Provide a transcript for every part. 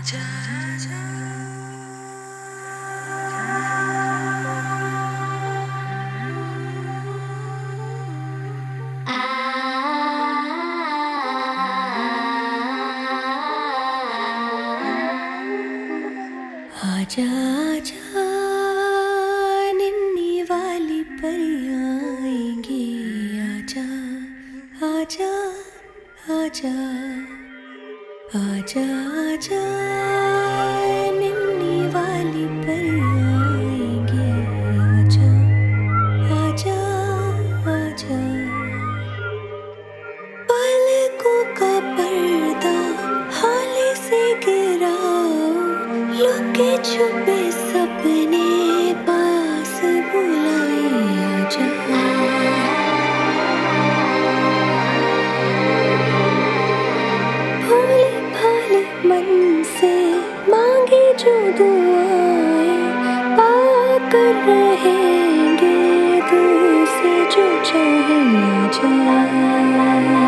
आजा आजा निन्नी वाली परियां आएंगी। आजा आजा आजा आजा आजा निन्नी वाली परियां आएंगी। आजा आजा आजा पलकों का पर्दा हाले से गिराओ, लुके छुपे सपने पास बुलाए। आजा भोले भाले मन से मांगे जो दुआएं, पाकर रहेंगे दूर से जो चाहे। आजा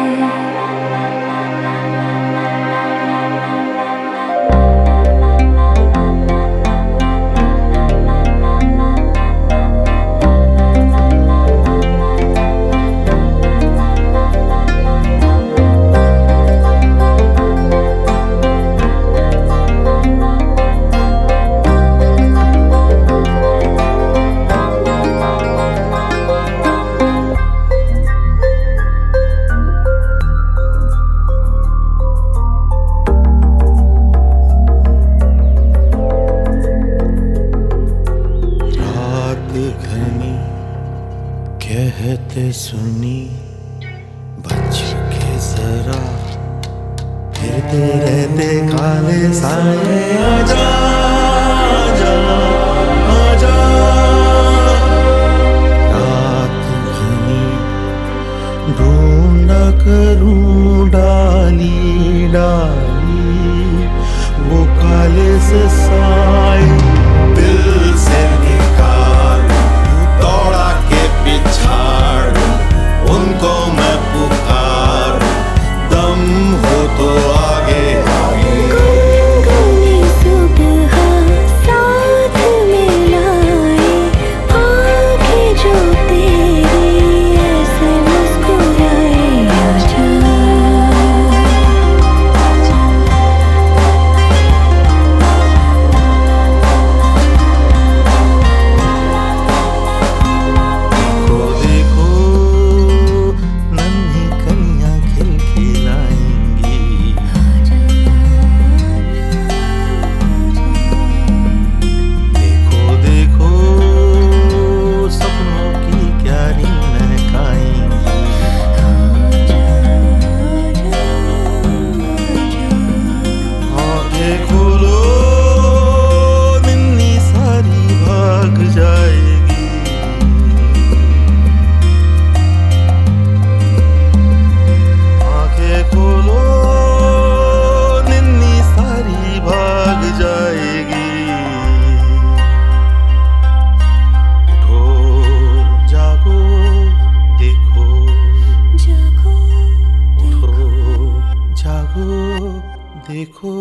कहते सुनी बच के जरा फिरते रहते काले साए। आजा आजा आजा रात घनी ढूंढा करूं डाली डाली वो काले से साए। दिल से निकालूं दौड़ा के पिछाड़ूं उनको मैं पुकारूं, दम हो तो आगे आगे। गुनगुनी सुबह साथ में लाए, आंखें जो तेरी ऐसे मुस्कुराए। आजा देखो